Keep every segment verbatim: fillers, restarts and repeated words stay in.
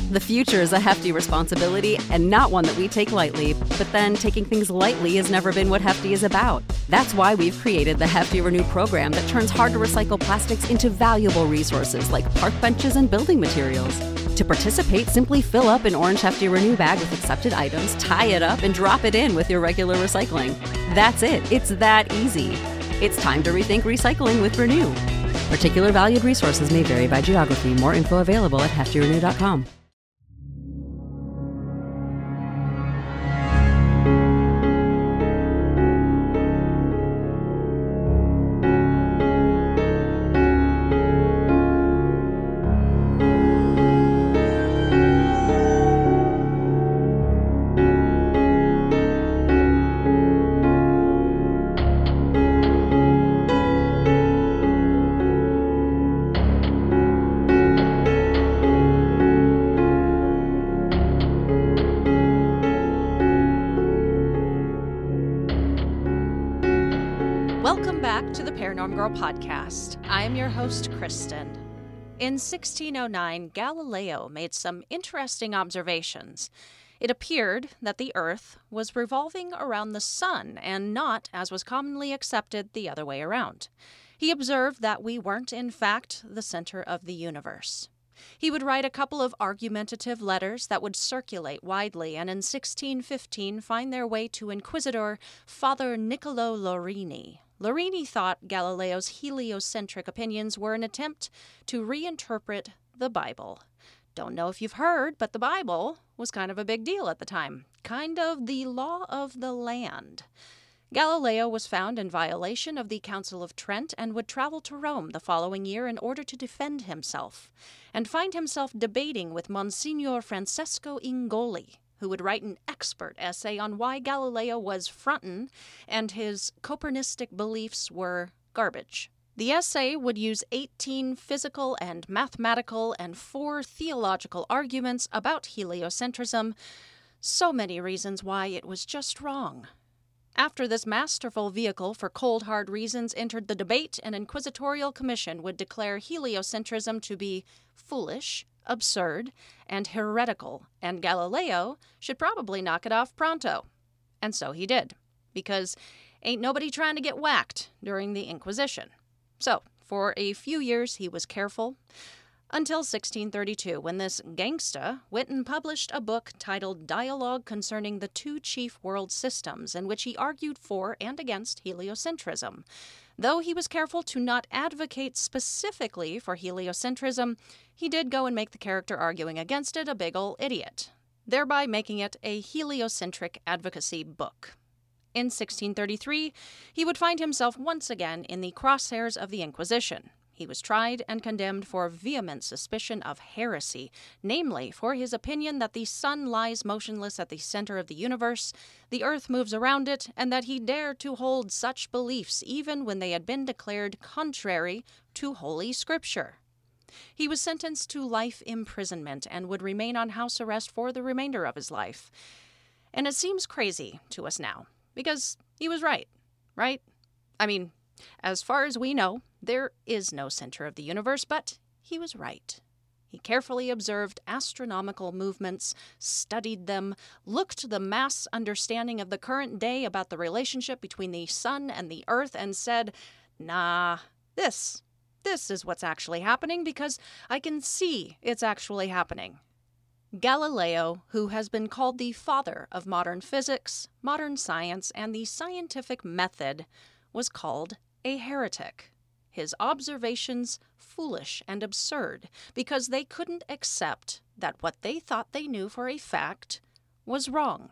The future is a hefty responsibility and not one that we take lightly, but then taking things lightly has never been what Hefty is about. That's why we've created the Hefty Renew program that turns hard-to-recycle plastics into valuable resources like park benches and building materials. To participate, simply fill up an orange Hefty Renew bag with accepted items, tie it up, and drop it in with your regular recycling. That's it. It's that easy. It's time to rethink recycling with Renew. Particular valued resources may vary by geography. More info available at hefty renew dot com. Welcome back to the Paranorm Girl podcast. I am your host, Kristen. In sixteen oh nine, Galileo made some interesting observations. It appeared that the Earth was revolving around the sun and not, as was commonly accepted, the other way around. He observed that we weren't, in fact, the center of the universe. He would write a couple of argumentative letters that would circulate widely and in sixteen fifteen find their way to Inquisitor Father Niccolo Lorini. Lorini thought Galileo's heliocentric opinions were an attempt to reinterpret the Bible. Don't know if you've heard, but the Bible was kind of a big deal at the time. Kind of the law of the land. Galileo was found in violation of the Council of Trent and would travel to Rome the following year in order to defend himself, and find himself debating with Monsignor Francesco Ingoli, who would write an expert essay on why Galileo was frontin' and his Copernistic beliefs were garbage. The essay would use eighteen physical and mathematical and four theological arguments about heliocentrism, so many reasons why it was just wrong. After this masterful vehicle for cold hard reasons entered the debate, an inquisitorial commission would declare heliocentrism to be foolish, absurd, and heretical, and Galileo should probably knock it off pronto. And so he did, because ain't nobody trying to get whacked during the Inquisition. So, for a few years he was careful, until sixteen thirty-two, when this gangsta went and published a book titled Dialogue Concerning the Two Chief World Systems, in which he argued for and against heliocentrism. Though he was careful to not advocate specifically for heliocentrism, he did go and make the character arguing against it a big ol' idiot, thereby making it a heliocentric advocacy book. In sixteen thirty-three, he would find himself once again in the crosshairs of the Inquisition. He was tried and condemned for vehement suspicion of heresy, namely for his opinion that the sun lies motionless at the center of the universe, the earth moves around it, and that he dared to hold such beliefs even when they had been declared contrary to Holy Scripture. He was sentenced to life imprisonment and would remain on house arrest for the remainder of his life. And it seems crazy to us now, because he was right, right? I mean, as far as we know, there is no center of the universe, but he was right. He carefully observed astronomical movements, studied them, looked to the mass understanding of the current day about the relationship between the sun and the earth, and said, nah, this, this is what's actually happening because I can see it's actually happening. Galileo, who has been called the father of modern physics, modern science, and the scientific method, was called a heretic. His observations foolish and absurd because they couldn't accept that what they thought they knew for a fact was wrong.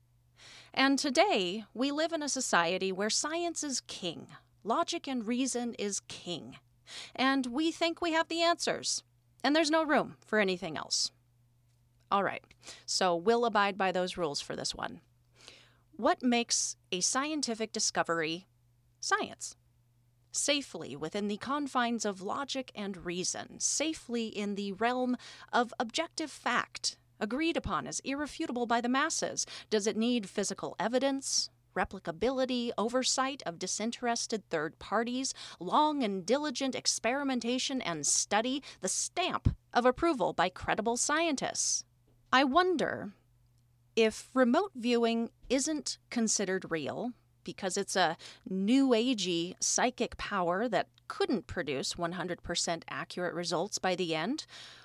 And today, we live in a society where science is king, logic and reason is king, and we think we have the answers, and there's no room for anything else. All right, so we'll abide by those rules for this one. What makes a scientific discovery science? Safely within the confines of logic and reason, safely in the realm of objective fact, agreed upon as irrefutable by the masses. Does it need physical evidence, replicability, oversight of disinterested third parties, long and diligent experimentation and study, the stamp of approval by credible scientists? I wonder if remote viewing isn't considered real because it's a new agey psychic power that couldn't produce one hundred percent accurate results by the end,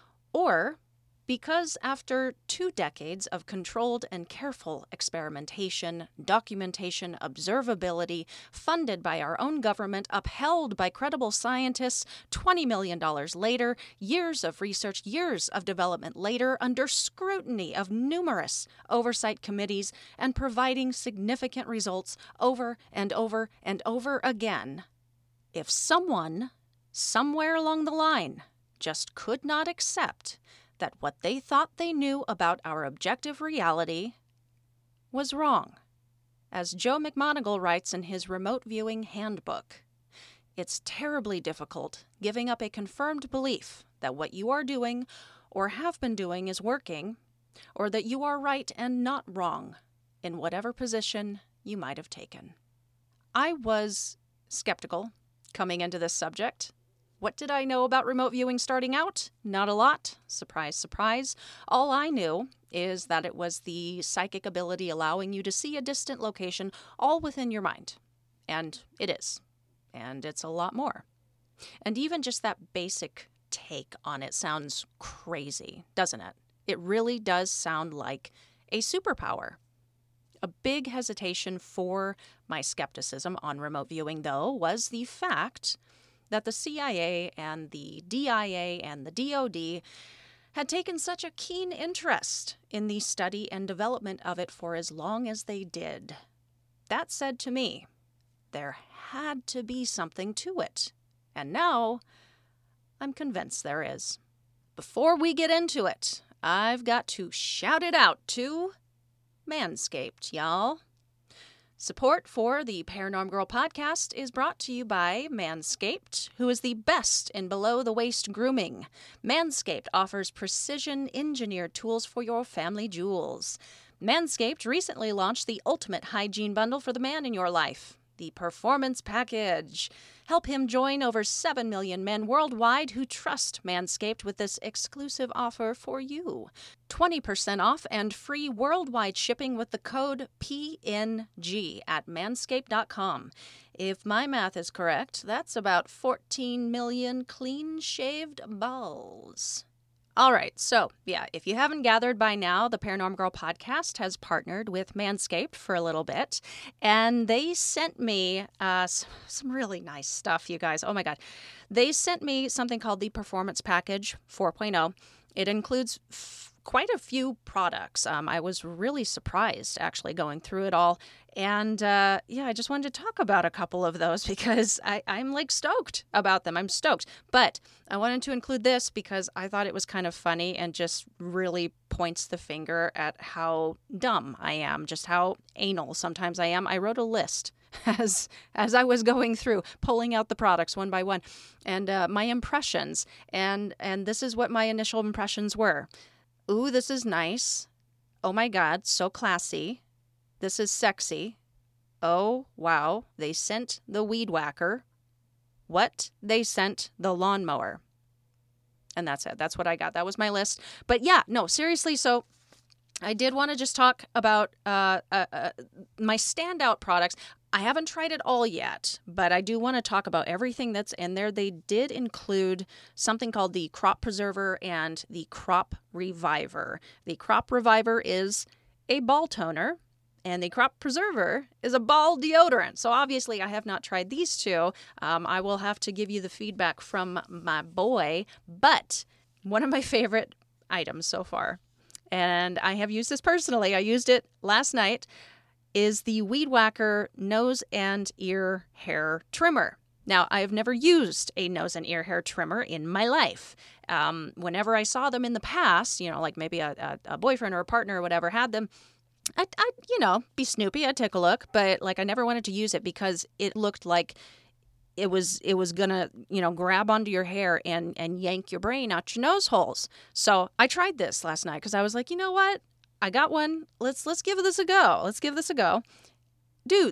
or because after two decades of controlled and careful experimentation, documentation, observability, funded by our own government, upheld by credible scientists, twenty million dollars later, years of research, years of development later, under scrutiny of numerous oversight committees, and providing significant results over and over and over again, if someone, somewhere along the line, just could not accept that what they thought they knew about our objective reality was wrong. As Joe McMoneagle writes in his Remote Viewing Handbook, it's terribly difficult giving up a confirmed belief that what you are doing or have been doing is working, or that you are right and not wrong in whatever position you might have taken. I was skeptical coming into this subject. What did I know about remote viewing starting out? Not a lot. Surprise, surprise. All I knew is that it was the psychic ability allowing you to see a distant location all within your mind. And it is. And it's a lot more. And even just that basic take on it sounds crazy, doesn't it? It really does sound like a superpower. A big hesitation for my skepticism on remote viewing, though, was the fact that the C I A and the D I A and the D O D had taken such a keen interest in the study and development of it for as long as they did. That said to me, there had to be something to it. And now, I'm convinced there is. Before we get into it, I've got to shout it out to Manscaped, y'all. Support for the Paranorm Girl podcast is brought to you by Manscaped, who is the best in below-the-waist grooming. Manscaped offers precision-engineered tools for your family jewels. Manscaped recently launched the ultimate hygiene bundle for the man in your life, the Performance Package. Help him join over seven million men worldwide who trust Manscaped with this exclusive offer for you. twenty percent off and free worldwide shipping with the code P N G at manscaped dot com. If my math is correct, that's about fourteen million clean-shaved balls. All right, so, yeah, if you haven't gathered by now, the Paranorm Girl podcast has partnered with Manscaped for a little bit, and they sent me uh, some really nice stuff, you guys. Oh, my God. They sent me something called the Performance Package four point oh. It includes f- quite a few products. Um, I was really surprised, actually, going through it all. And, uh, yeah, I just wanted to talk about a couple of those because I, I'm, like, stoked about them. I'm stoked. But I wanted to include this because I thought it was kind of funny and just really points the finger at how dumb I am, just how anal sometimes I am. I wrote a list as as I was going through, pulling out the products one by one, and uh, my impressions. And, and this is what my initial impressions were. Ooh, this is nice. Oh, my God, so classy. This is sexy. Oh, wow, they sent the weed whacker. What? They sent the lawnmower. And that's it. That's what I got. That was my list. But yeah, no, seriously, so I did want to just talk about uh, uh, uh, my standout products. I haven't tried it all yet, but I do want to talk about everything that's in there. They did include something called the Crop Preserver and the Crop Reviver. The Crop Reviver is a ball toner, and the Crop Preserver is a ball deodorant. So obviously I have not tried these two. Um, I will have to give you the feedback from my boy. But one of my favorite items so far, and I have used this personally, I used it last night, is the Weed Whacker nose and ear hair trimmer. Now, I have never used a nose and ear hair trimmer in my life. Um, whenever I saw them in the past, you know, like maybe a, a, a boyfriend or a partner or whatever had them, I'd, I'd, you know, be snoopy, I'd take a look, but like I never wanted to use it because it looked like it was it was gonna, you know, grab onto your hair and, and yank your brain out your nose holes. So I tried this last night because I was like, you know what? I got one. Let's let's give this a go. Let's give this a go. Dudes,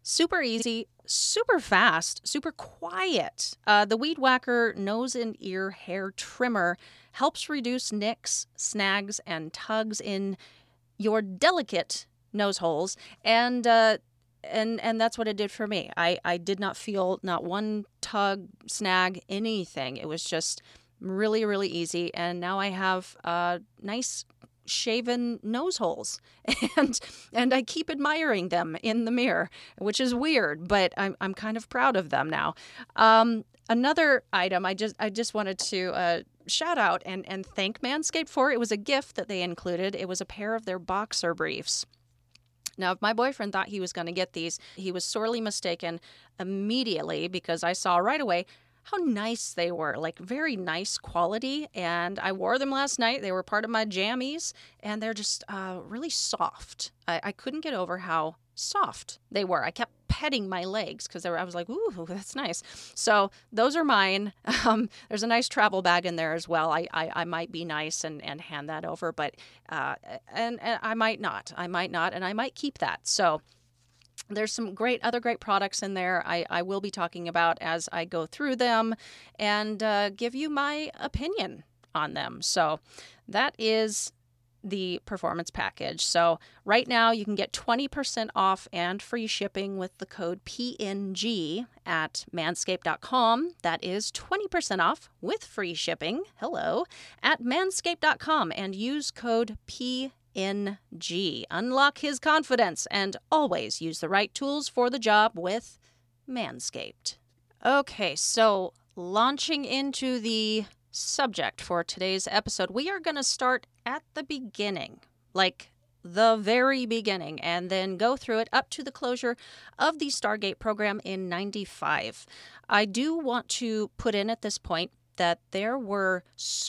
Super easy, super fast, super quiet. Uh, the Weed Whacker Nose and Ear Hair Trimmer helps reduce nicks, snags, and tugs in your delicate nose holes, and uh, and and that's what it did for me. I, I did not feel not one tug, snag, anything. It was just really, really easy, and now I have uh, nice shaven nose holes, and and I keep admiring them in the mirror, which is weird, but I'm I'm kind of proud of them now. Um, another item I just I just wanted to uh, shout out and and thank Manscaped for. It was a gift that they included. It was a pair of their boxer briefs. Now, if my boyfriend thought he was going to get these, he was sorely mistaken immediately, because I saw right away how nice they were, like very nice quality. And I wore them last night. They were part of my jammies, and they're just uh, really soft. I, I couldn't get over how soft they were. I kept petting my legs because I was like, ooh, that's nice. So those are mine. Um, there's a nice travel bag in there as well. I, I, I might be nice and, and hand that over, but uh, and, and I might not. I might not, and I might keep that. So there's some great other great products in there I, I will be talking about as I go through them and uh, give you my opinion on them. So that is the performance package. So right now you can get twenty percent off and free shipping with the code P N G at manscaped dot com. That is twenty percent off with free shipping. Hello. At manscaped dot com, and use code P N G. Unlock his confidence and always use the right tools for the job with Manscaped. Okay, so launching into the subject for today's episode, we are going to start at the beginning, like the very beginning, and then go through it up to the closure of the Stargate program in ninety-five. I do want to put in at this point that there were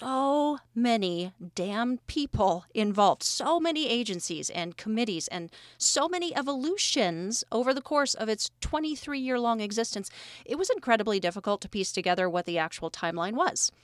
so many damn people involved, so many agencies and committees, and so many evolutions over the course of its twenty-three-year-long existence. It was incredibly difficult to piece together what the actual timeline was.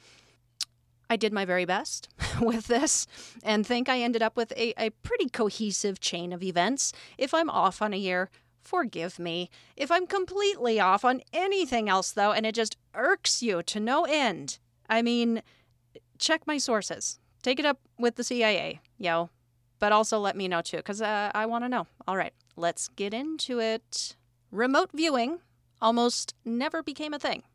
I did my very best with this and think I ended up with a, a pretty cohesive chain of events. If I'm off on a year, forgive me. If I'm completely off on anything else, though, and it just irks you to no end, I mean, check my sources. Take it up with the C I A, yo. But also let me know, too, because uh, I want to know. All right, let's get into it. Remote viewing almost never became a thing.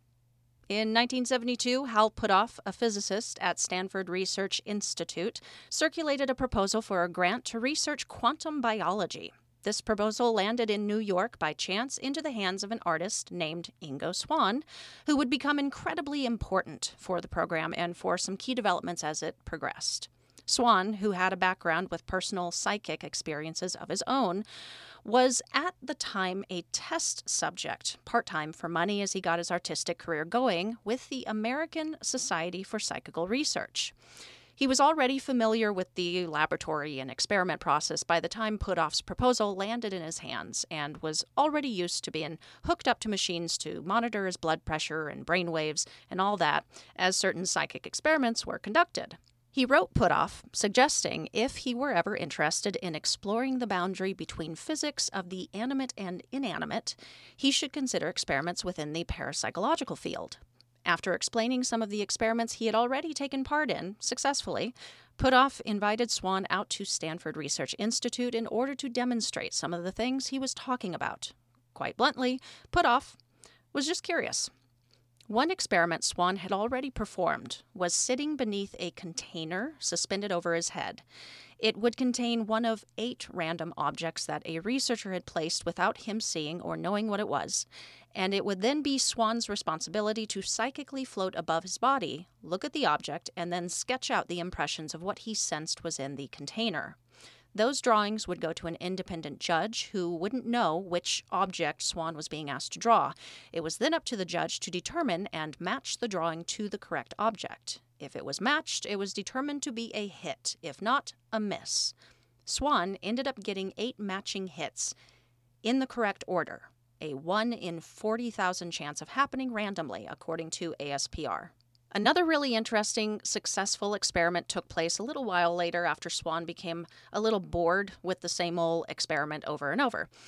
In nineteen seventy-two, Hal Puthoff, a physicist at Stanford Research Institute, circulated a proposal for a grant to research quantum biology. This proposal landed in New York by chance into the hands of an artist named Ingo Swann, who would become incredibly important for the program and for some key developments as it progressed. Swann, who had a background with personal psychic experiences of his own, was at the time a test subject, part-time for money as he got his artistic career going, with the American Society for Psychical Research. He was already familiar with the laboratory and experiment process by the time Puthoff's proposal landed in his hands, and was already used to being hooked up to machines to monitor his blood pressure and brain waves and all that as certain psychic experiments were conducted. He wrote Puthoff, suggesting if he were ever interested in exploring the boundary between physics of the animate and inanimate, he should consider experiments within the parapsychological field. After explaining some of the experiments he had already taken part in, successfully, Puthoff invited Swann out to Stanford Research Institute in order to demonstrate some of the things he was talking about. Quite bluntly, Puthoff was just curious. One experiment Swann had already performed was sitting beneath a container suspended over his head. It would contain one of eight random objects that a researcher had placed without him seeing or knowing what it was, and it would then be Swann's responsibility to psychically float above his body, look at the object, and then sketch out the impressions of what he sensed was in the container. Those drawings would go to an independent judge who wouldn't know which object Swann was being asked to draw. It was then up to the judge to determine and match the drawing to the correct object. If it was matched, it was determined to be a hit, if not, a miss. Swann ended up getting eight matching hits in the correct order, a one in forty thousand chance of happening randomly, according to A S P R. Another really interesting, successful experiment took place a little while later after Swann became a little bored with the same old experiment over and over.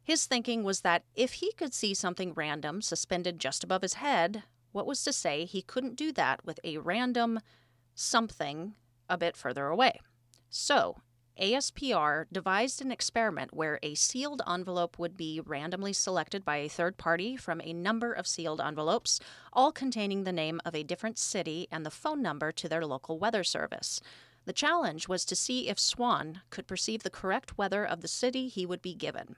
His thinking was that if he could see something random suspended just above his head, what was to say he couldn't do that with a random something a bit further away? So, A S P R devised an experiment where a sealed envelope would be randomly selected by a third party from a number of sealed envelopes, all containing the name of a different city and the phone number to their local weather service. The challenge was to see if Swan could perceive the correct weather of the city he would be given.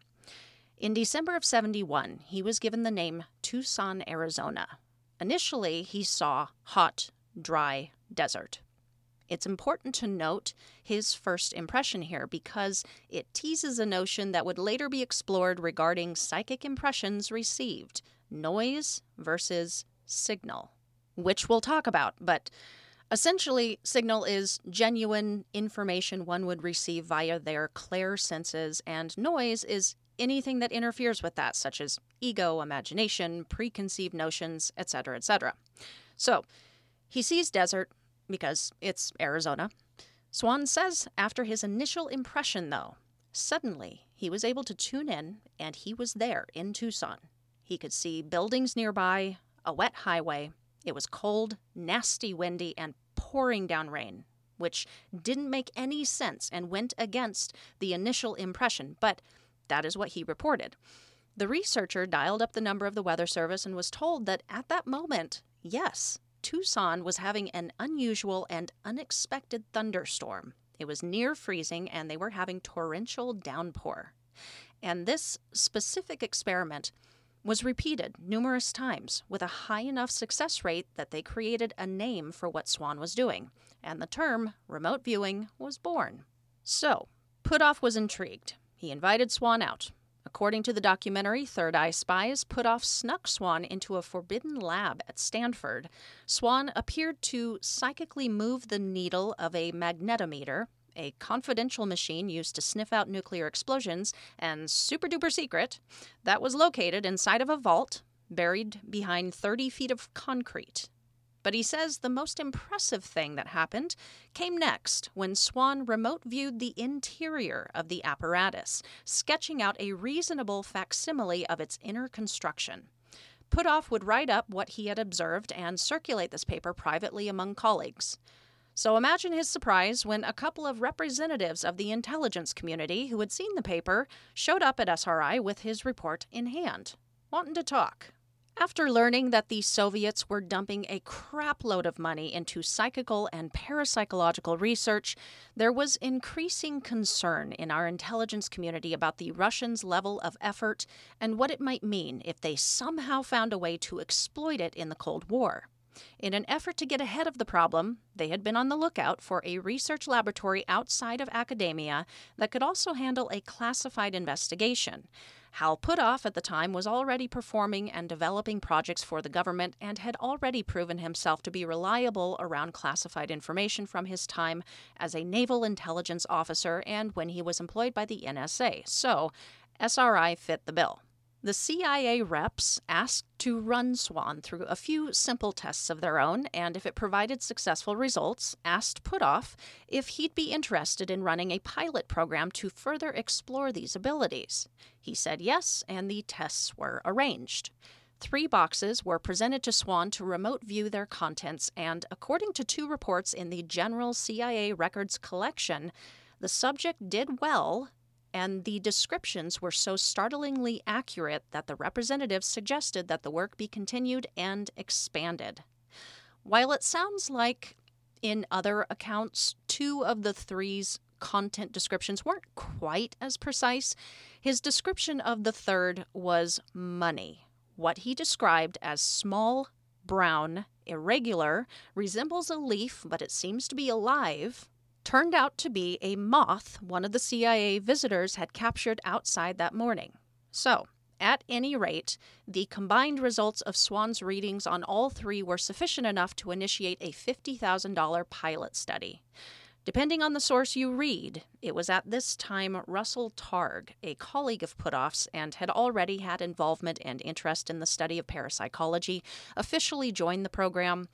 In December of seventy-one, he was given the name Tucson, Arizona. Initially, he saw hot, dry desert. It's important to note his first impression here because it teases a notion that would later be explored regarding psychic impressions received, noise versus signal, which we'll talk about. But essentially, signal is genuine information one would receive via their clair senses, and noise is anything that interferes with that, such as ego, imagination, preconceived notions, et cetera, et cetera. So, he sees desert because it's Arizona. Swan says after his initial impression, though, suddenly he was able to tune in and he was there in Tucson. He could see buildings nearby, a wet highway. It was cold, nasty, windy, and pouring down rain, which didn't make any sense and went against the initial impression, but that is what he reported. The researcher dialed up the number of the weather service and was told that at that moment, yes, Tucson was having an unusual and unexpected thunderstorm. It was near freezing and they were having torrential downpour. And this specific experiment was repeated numerous times with a high enough success rate that they created a name for what Swan was doing, and the term remote viewing was born. So, Puthoff was intrigued. He invited Swan out. According to the documentary Third Eye Spies, Puthoff snuck Swan into a forbidden lab at Stanford. Swan appeared to psychically move the needle of a magnetometer, a confidential machine used to sniff out nuclear explosions, and super-duper secret, that was located inside of a vault buried behind thirty feet of concrete. But he says the most impressive thing that happened came next when Swan remote viewed the interior of the apparatus, sketching out a reasonable facsimile of its inner construction. Puthoff would write up what he had observed and circulate this paper privately among colleagues. So imagine his surprise when a couple of representatives of the intelligence community who had seen the paper showed up at S R I with his report in hand, wanting to talk. After learning that the Soviets were dumping a crapload of money into psychical and parapsychological research, there was increasing concern in our intelligence community about the Russians' level of effort and what it might mean if they somehow found a way to exploit it in the Cold War. In an effort to get ahead of the problem, they had been on the lookout for a research laboratory outside of academia that could also handle a classified investigation. Hal Puthoff at the time was already performing and developing projects for the government and had already proven himself to be reliable around classified information from his time as a naval intelligence officer and when he was employed by the N S A. So, S R I fit the bill. The C I A reps asked to run Swan through a few simple tests of their own, and if it provided successful results, asked Puthoff if he'd be interested in running a pilot program to further explore these abilities. He said yes, and the tests were arranged. Three boxes were presented to Swan to remote view their contents, and according to two reports in the General C I A Records Collection, the subject did well, and the descriptions were so startlingly accurate that the representatives suggested that the work be continued and expanded. While it sounds like, in other accounts, two of the three's content descriptions weren't quite as precise, his description of the third was money. What he described as small, brown, irregular, resembles a leaf, but it seems to be alive, turned out to be a moth one of the C I A visitors had captured outside that morning. So, at any rate, the combined results of Swan's readings on all three were sufficient enough to initiate a fifty thousand dollars pilot study. Depending on the source you read, it was at this time Russell Targ, a colleague of Puthoff's and had already had involvement and interest in the study of parapsychology, officially joined the program.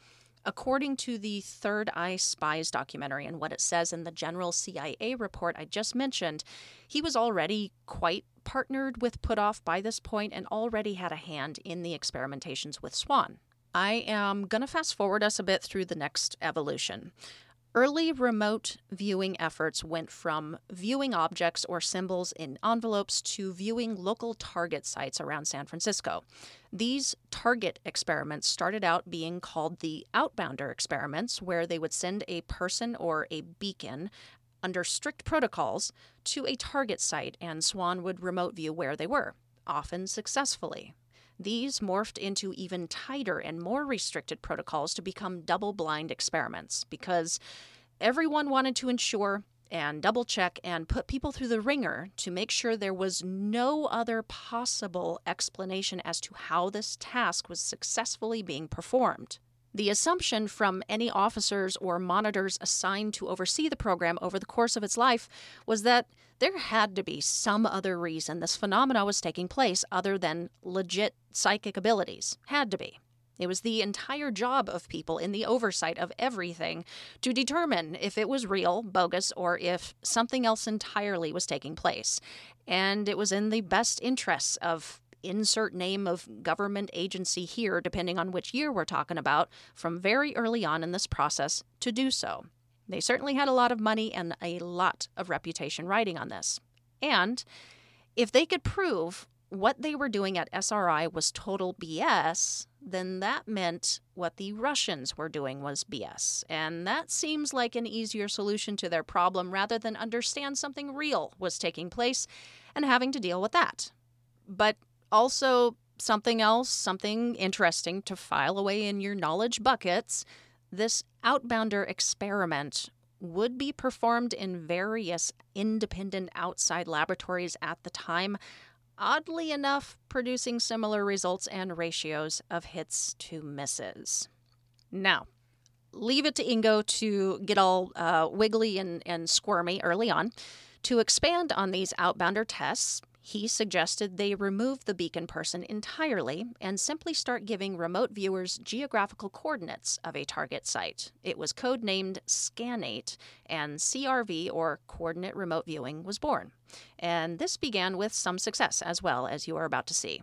According to the Third Eye Spies documentary and what it says in the general C I A report I just mentioned, he was already quite partnered with Puthoff by this point and already had a hand in the experimentations with Swan. I am going to fast forward us a bit through the next evolution. Early remote viewing efforts went from viewing objects or symbols in envelopes to viewing local target sites around San Francisco. These target experiments started out being called the Outbounder experiments, where they would send a person or a beacon under strict protocols to a target site, and Swan would remote view where they were, often successfully. These morphed into even tighter and more restricted protocols to become double-blind experiments because everyone wanted to ensure and double-check and put people through the ringer to make sure there was no other possible explanation as to how this task was successfully being performed. The assumption from any officers or monitors assigned to oversee the program over the course of its life was that there had to be some other reason this phenomena was taking place other than legit psychic abilities. Had to be. It was the entire job of people in the oversight of everything to determine if it was real, bogus, or if something else entirely was taking place. And it was in the best interests of insert name of government agency here, depending on which year we're talking about, from very early on in this process to do so. They certainly had a lot of money and a lot of reputation riding on this. And if they could prove what they were doing at S R I was total B S, then that meant what the Russians were doing was B S. And that seems like an easier solution to their problem rather than understand something real was taking place and having to deal with that. But also something else, something interesting to file away in your knowledge buckets, this Outbounder experiment would be performed in various independent outside laboratories at the time, oddly enough producing similar results and ratios of hits to misses. Now, leave it to Ingo to get all uh, wiggly and, and squirmy early on. To expand on these Outbounder tests, he suggested they remove the beacon person entirely and simply start giving remote viewers geographical coordinates of a target site. It was codenamed Scanate, and C R V, or Coordinate Remote Viewing, was born. And this began with some success, as well, as you are about to see.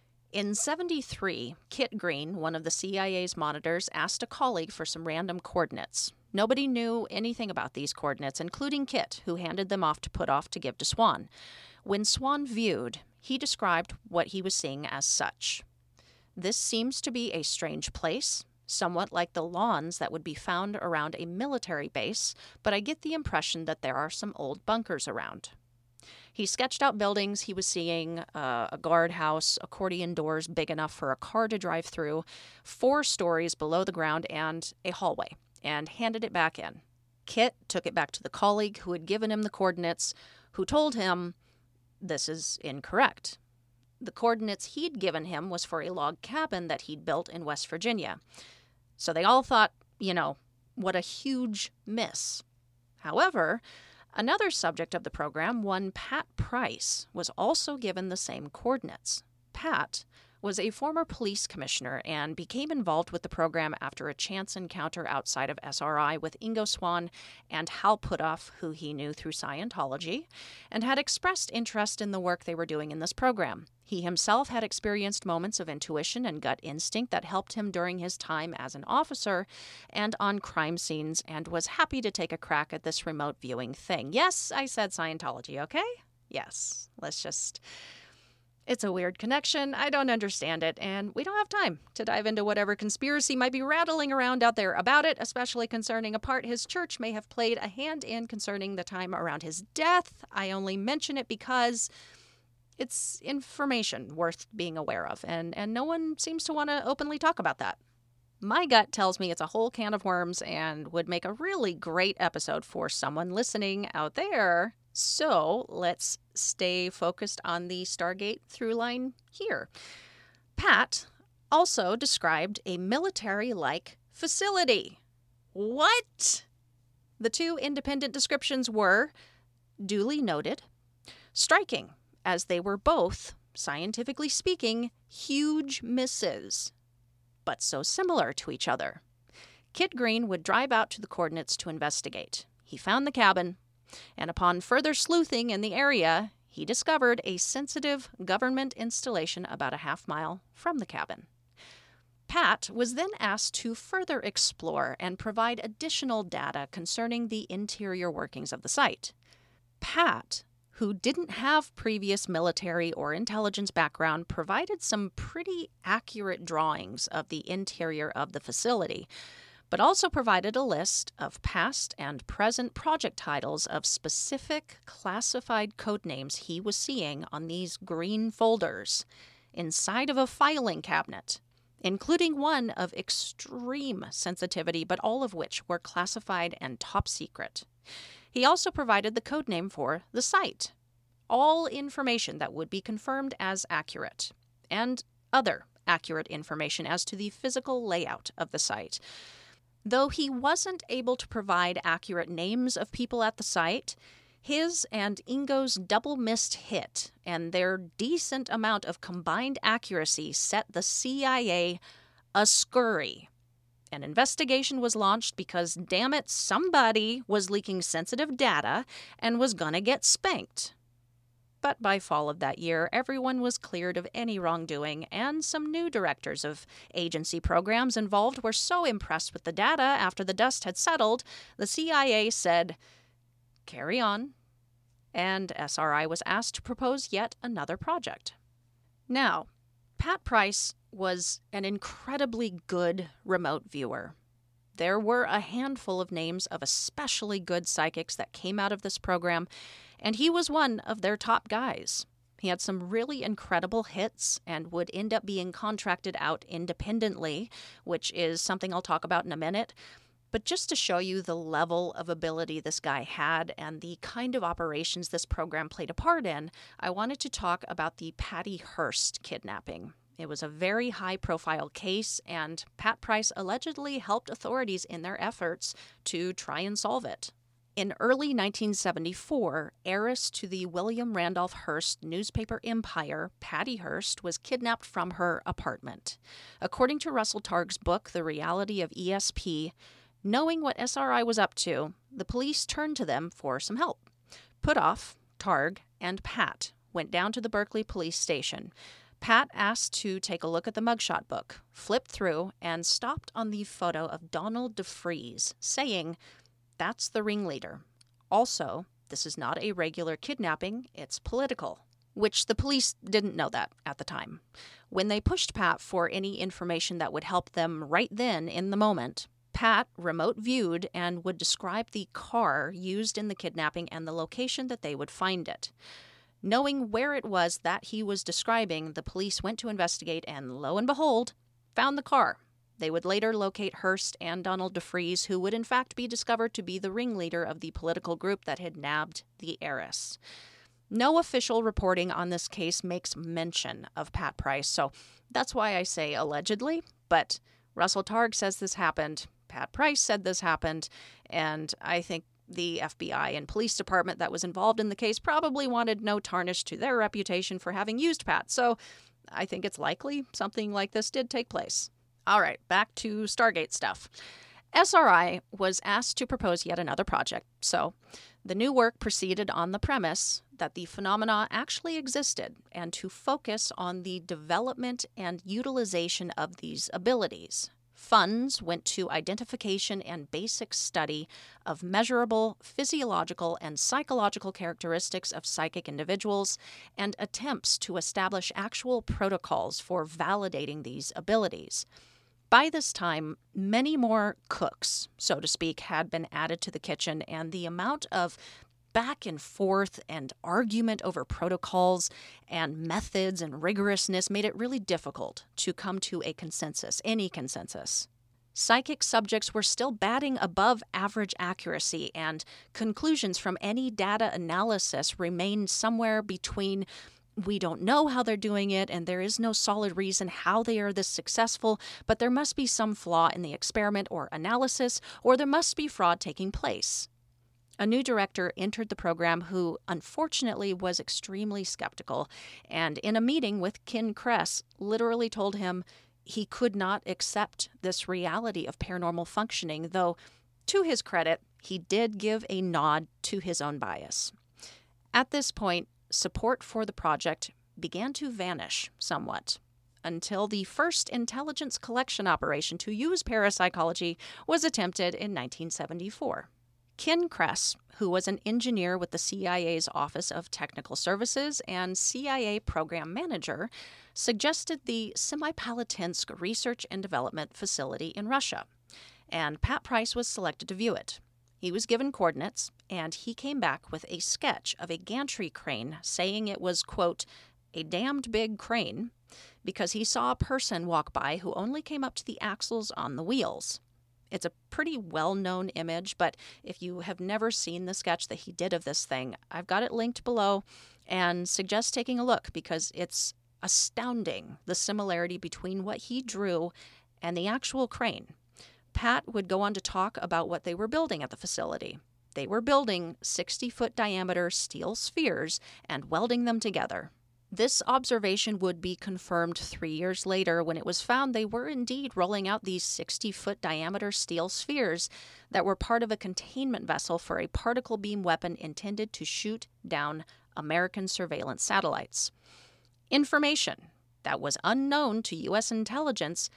In seventy-three, Kit Green, one of the C I A's monitors, asked a colleague for some random coordinates. Nobody knew anything about these coordinates, including Kit, who handed them off to Puthoff to give to Swan. When Swan viewed, he described what he was seeing as such. This seems to be a strange place, somewhat like the lawns that would be found around a military base, but I get the impression that there are some old bunkers around. He sketched out buildings he was seeing, uh, a guardhouse, accordion doors big enough for a car to drive through, four stories below the ground, and a hallway, and handed it back in. Kit took it back to the colleague who had given him the coordinates, who told him this is incorrect. The coordinates he'd given him was for a log cabin that he'd built in West Virginia. So they all thought, you know, what a huge miss. However, another subject of the program, one Pat Price, was also given the same coordinates. Pat was a former police commissioner and became involved with the program after a chance encounter outside of S R I with Ingo Swan and Hal Puthoff, who he knew through Scientology, and had expressed interest in the work they were doing in this program. He himself had experienced moments of intuition and gut instinct that helped him during his time as an officer and on crime scenes, and was happy to take a crack at this remote viewing thing. Yes, I said Scientology, okay? Yes, let's just... It's a weird connection, I don't understand it, and we don't have time to dive into whatever conspiracy might be rattling around out there about it, especially concerning a part his church may have played a hand in concerning the time around his death. I only mention it because it's information worth being aware of, and, and no one seems to want to openly talk about that. My gut tells me it's a whole can of worms and would make a really great episode for someone listening out there. So let's stay focused on the Stargate through line here. Pat also described a military-like facility. What? The two independent descriptions were duly noted, striking, as they were both, scientifically speaking, huge misses, but so similar to each other. Kit Green would drive out to the coordinates to investigate. He found the cabin, and upon further sleuthing in the area, he discovered a sensitive government installation about a half mile from the cabin. Pat was then asked to further explore and provide additional data concerning the interior workings of the site. Pat, who didn't have previous military or intelligence background, provided some pretty accurate drawings of the interior of the facility, but also provided a list of past and present project titles of specific classified code names he was seeing on these green folders inside of a filing cabinet, including one of extreme sensitivity, but all of which were classified and top secret. He also provided the code name for the site, all information that would be confirmed as accurate, and other accurate information as to the physical layout of the site. Though he wasn't able to provide accurate names of people at the site, his and Ingo's double-missed hit and their decent amount of combined accuracy set the C I A a scurry. An investigation was launched because, damn it, somebody was leaking sensitive data and was gonna get spanked. But by fall of that year, everyone was cleared of any wrongdoing, and some new directors of agency programs involved were so impressed with the data after the dust had settled, the C I A said, "Carry on," and S R I was asked to propose yet another project. Now, Pat Price was an incredibly good remote viewer. There were a handful of names of especially good psychics that came out of this program, and he was one of their top guys. He had some really incredible hits and would end up being contracted out independently, which is something I'll talk about in a minute. But just to show you the level of ability this guy had and the kind of operations this program played a part in, I wanted to talk about the Patty Hearst kidnapping. It was a very high-profile case, and Pat Price allegedly helped authorities in their efforts to try and solve it. In early nineteen seventy-four, heiress to the William Randolph Hearst newspaper empire, Patty Hearst was kidnapped from her apartment. According to Russell Targ's book, The Reality of E S P, knowing what S R I was up to, the police turned to them for some help. Puthoff, Targ, and Pat went down to the Berkeley police station. Pat asked to take a look at the mugshot book, flipped through, and stopped on the photo of Donald DeFreeze, saying, "That's the ringleader. Also, this is not a regular kidnapping, it's political," which the police didn't know that at the time. When they pushed Pat for any information that would help them right then in the moment, Pat remote viewed and would describe the car used in the kidnapping and the location that they would find it. Knowing where it was that he was describing, the police went to investigate and, lo and behold, found the car. They would later locate Hearst and Donald DeFreeze, who would in fact be discovered to be the ringleader of the political group that had nabbed the heiress. No official reporting on this case makes mention of Pat Price, so that's why I say allegedly, but Russell Targ says this happened, Pat Price said this happened, and I think the F B I and police department that was involved in the case probably wanted no tarnish to their reputation for having used Pat, so I think it's likely something like this did take place. All right, back to Stargate stuff. S R I was asked to propose yet another project, so the new work proceeded on the premise that the phenomena actually existed and to focus on the development and utilization of these abilities. Funds went to identification and basic study of measurable physiological and psychological characteristics of psychic individuals and attempts to establish actual protocols for validating these abilities. By this time, many more cooks, so to speak, had been added to the kitchen, and the amount of back and forth and argument over protocols and methods and rigorousness made it really difficult to come to a consensus, any consensus. Psychic subjects were still batting above average accuracy, and conclusions from any data analysis remained somewhere between "we don't know how they're doing it, and there is no solid reason how they are this successful, but there must be some flaw in the experiment or analysis, or there must be fraud taking place." A new director entered the program who, unfortunately, was extremely skeptical, and in a meeting with Ken Kress, literally told him, he could not accept this reality of paranormal functioning, though, to his credit, he did give a nod to his own bias. At this point, support for the project began to vanish somewhat, until the first intelligence collection operation to use parapsychology was attempted in nineteen seventy-four. Ken Kress, who was an engineer with the C I A's Office of Technical Services and C I A program manager, suggested the Semipalatinsk Research and Development Facility in Russia, and Pat Price was selected to view it. He was given coordinates, and he came back with a sketch of a gantry crane, saying it was, quote, a damned big crane, because he saw a person walk by who only came up to the axles on the wheels. It's a pretty well-known image, but if you have never seen the sketch that he did of this thing, I've got it linked below and suggest taking a look because it's astounding, the similarity between what he drew and the actual crane. Pat would go on to talk about what they were building at the facility. They were building sixty-foot diameter steel spheres and welding them together. This observation would be confirmed three years later when it was found they were indeed rolling out these sixty-foot diameter steel spheres that were part of a containment vessel for a particle beam weapon intended to shoot down American surveillance satellites. Information that was unknown to U S intelligence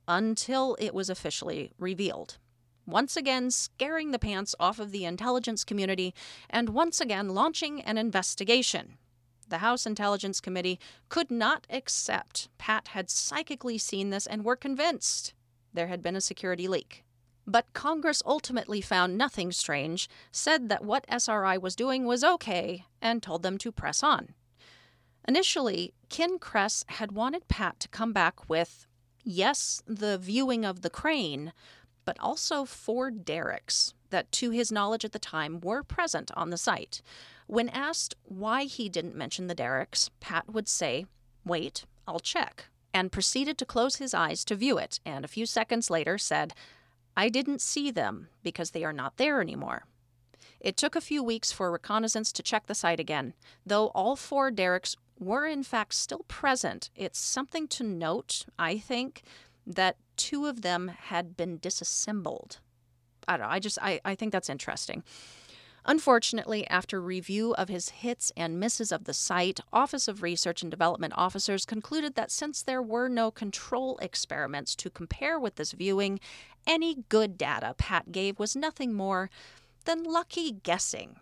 until it was officially revealed. Once again scaring the pants off of the intelligence community and once again launching an investigation. The House Intelligence Committee could not accept Pat had psychically seen this and were convinced there had been a security leak. But Congress ultimately found nothing strange, said that what S R I was doing was okay, and told them to press on. Initially, Ken Kress had wanted Pat to come back with, yes, the viewing of the crane, but also four derricks that, to his knowledge at the time, were present on the site. When asked why he didn't mention the derricks, Pat would say, wait, I'll check, and proceeded to close his eyes to view it, and a few seconds later said, I didn't see them because they are not there anymore. It took a few weeks for reconnaissance to check the site again. Though all four derricks were in fact still present, it's something to note, I think, that two of them had been disassembled. I don't know, I just, I, I think that's interesting. Unfortunately, after review of his hits and misses of the site, Office of Research and Development officers concluded that since there were no control experiments to compare with this viewing, any good data Pat gave was nothing more than lucky guessing.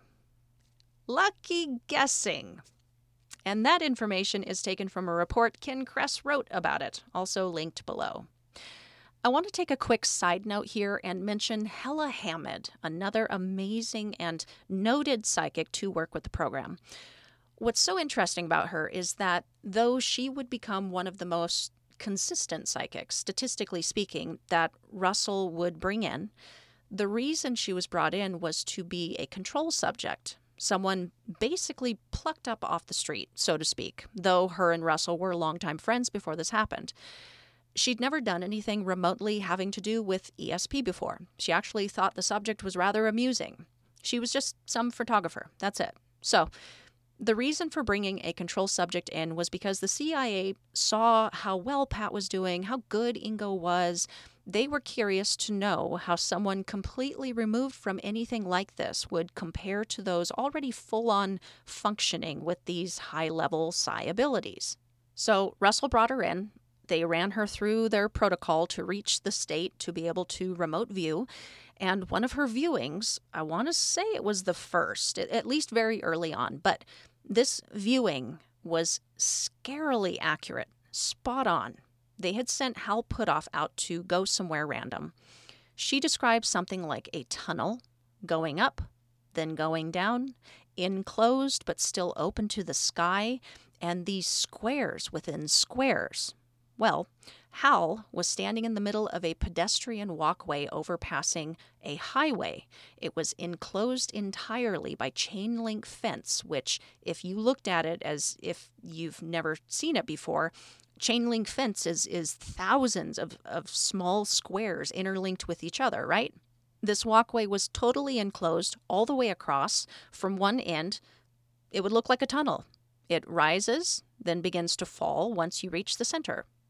Lucky guessing. And that information is taken from a report Ken Kress wrote about it, also linked below. I want to take a quick side note here and mention Hella Hammond, another amazing and noted psychic to work with the program. What's so interesting about her is that though she would become one of the most consistent psychics, statistically speaking, that Russell would bring in, the reason she was brought in was to be a control subject, someone basically plucked up off the street, so to speak, though her and Russell were longtime friends before this happened. She'd never done anything remotely having to do with E S P before. She actually thought the subject was rather amusing. She was just some photographer. That's it. So, the reason for bringing a control subject in was because the C I A saw how well Pat was doing, how good Ingo was. They were curious to know how someone completely removed from anything like this would compare to those already full-on functioning with these high-level psi abilities. So, Russell brought her in. They ran her through their protocol to reach the state to be able to remote view. And one of her viewings, I want to say it was the first, at least very early on, but this viewing was scarily accurate, spot on. They had sent Hal Puthoff out to go somewhere random. She described something like a tunnel going up, then going down, enclosed but still open to the sky, and these squares within squares. Well, Hal was standing in the middle of a pedestrian walkway overpassing a highway. It was enclosed entirely by chain link fence, which, if you looked at it as if you've never seen it before, chain link fence is, is thousands of, of small squares interlinked with each other, right? This walkway was totally enclosed all the way across. From one end, it would look like a tunnel. It rises, then begins to fall once you reach the center.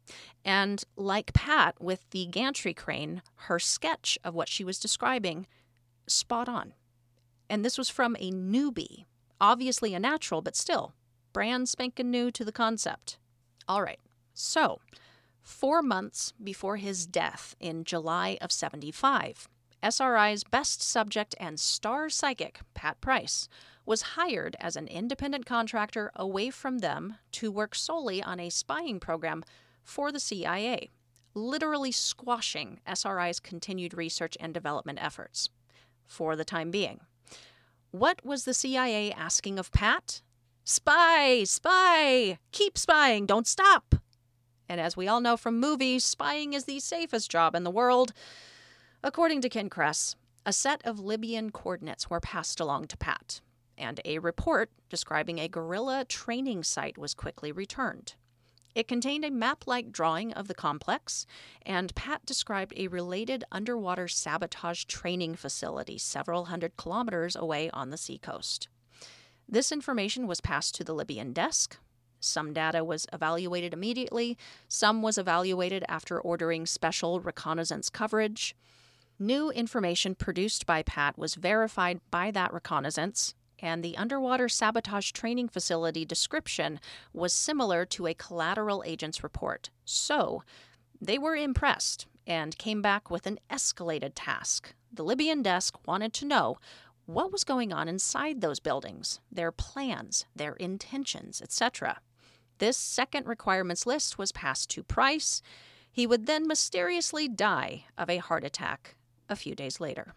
And like Pat with the gantry crane, her sketch of what she was describing, spot on. And this was from a newbie, obviously a natural, but still, brand spanking new to the concept. All right, so four months before his death in July of seventy-five, S R I's best subject and star psychic, Pat Price, was hired as an independent contractor away from them to work solely on a spying program for the C I A, literally squashing S R I's continued research and development efforts for the time being. What was the C I A asking of Pat? Spy! Spy! Keep spying! Don't stop! And as we all know from movies, spying is the safest job in the world. According to Ken Kress, a set of Libyan coordinates were passed along to Pat, and a report describing a guerrilla training site was quickly returned. It contained a map-like drawing of the complex, and Pat described a related underwater sabotage training facility several hundred kilometers away on the seacoast. This information was passed to the Libyan desk. Some data was evaluated immediately, some was evaluated after ordering special reconnaissance coverage. New information produced by Pat was verified by that reconnaissance, and the underwater sabotage training facility description was similar to a collateral agent's report. So, they were impressed and came back with an escalated task. The Libyan desk wanted to know what was going on inside those buildings, their plans, their intentions, et cetera. This second requirements list was passed to Price. He would then mysteriously die of a heart attack a few days later.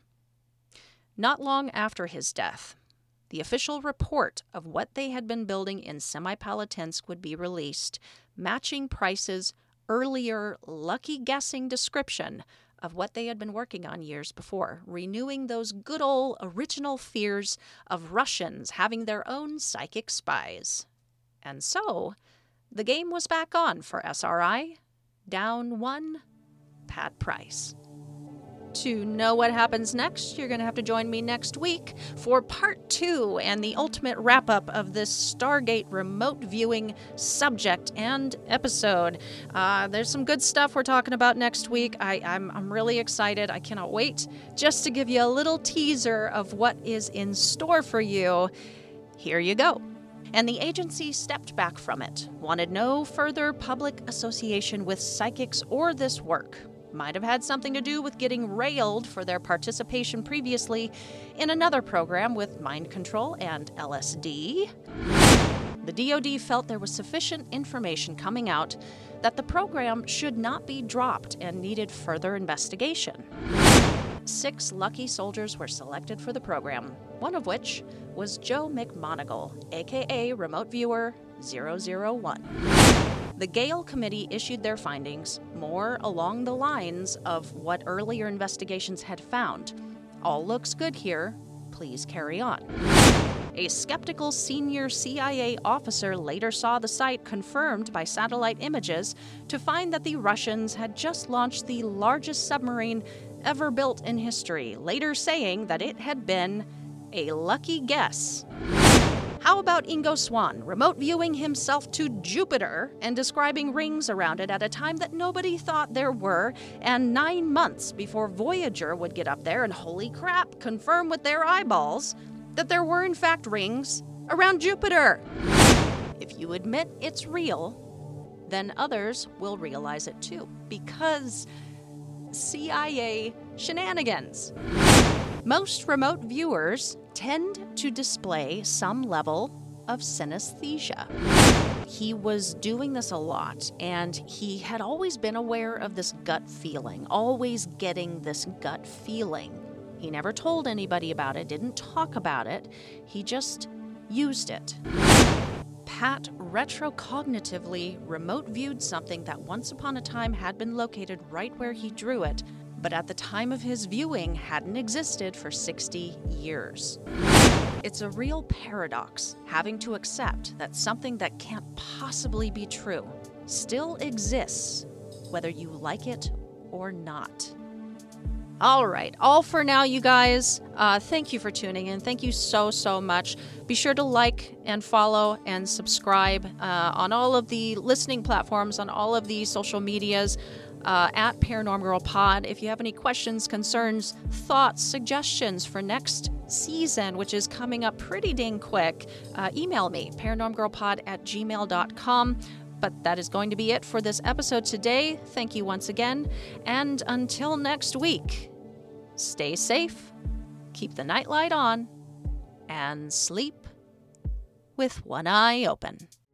Not long after his death, the official report of what they had been building in Semipalatinsk would be released, matching Price's earlier lucky guessing description of what they had been working on years before, renewing those good old original fears of Russians having their own psychic spies. And so, the game was back on for S R I. Down one, Pat Price. To know what happens next, you're going to have to join me next week for part two and the ultimate wrap-up of this Stargate remote viewing subject and episode. Uh, there's some good stuff we're talking about next week. I, I'm, I'm really excited. I cannot wait just to give you a little teaser of what is in store for you. Here you go. And the agency stepped back from it, wanted no further public association with psychics or this work. Might have had something to do with getting railed for their participation previously in another program with mind control and L S D. The D O D felt there was sufficient information coming out that the program should not be dropped and needed further investigation. Six lucky soldiers were selected for the program, one of which was Joe McMoneagle, aka Remote Viewer zero zero one. The Gale Committee issued their findings more along the lines of what earlier investigations had found. All looks good here. Please carry on. A skeptical senior C I A officer later saw the site confirmed by satellite images to find that the Russians had just launched the largest submarine ever built in history, later saying that it had been a lucky guess. How about Ingo Swann, remote viewing himself to Jupiter and describing rings around it at a time that nobody thought there were, and nine months before Voyager would get up there and, holy crap, confirm with their eyeballs that there were in fact rings around Jupiter? If you admit it's real, then others will realize it too, because C I A shenanigans. Most remote viewers tend to display some level of synesthesia. He was doing this a lot, and he had always been aware of this gut feeling, always getting this gut feeling. He never told anybody about it, didn't talk about it, he just used it. Pat retrocognitively remote viewed something that once upon a time had been located right where he drew it, but at the time of his viewing hadn't existed for sixty years. It's a real paradox having to accept that something that can't possibly be true still exists, whether you like it or not. All right. All for now, you guys. Uh, thank you for tuning in. Thank you so, so much. Be sure to like and follow and subscribe uh, on all of the listening platforms, on all of the social medias, uh, at Paranorm Girl Pod. If you have any questions, concerns, thoughts, suggestions for next season, which is coming up pretty dang quick, uh, email me, paranormgirlpod at gmail dot com. But that is going to be it for this episode today. Thank you once again. And until next week, stay safe, keep the nightlight on, and sleep with one eye open.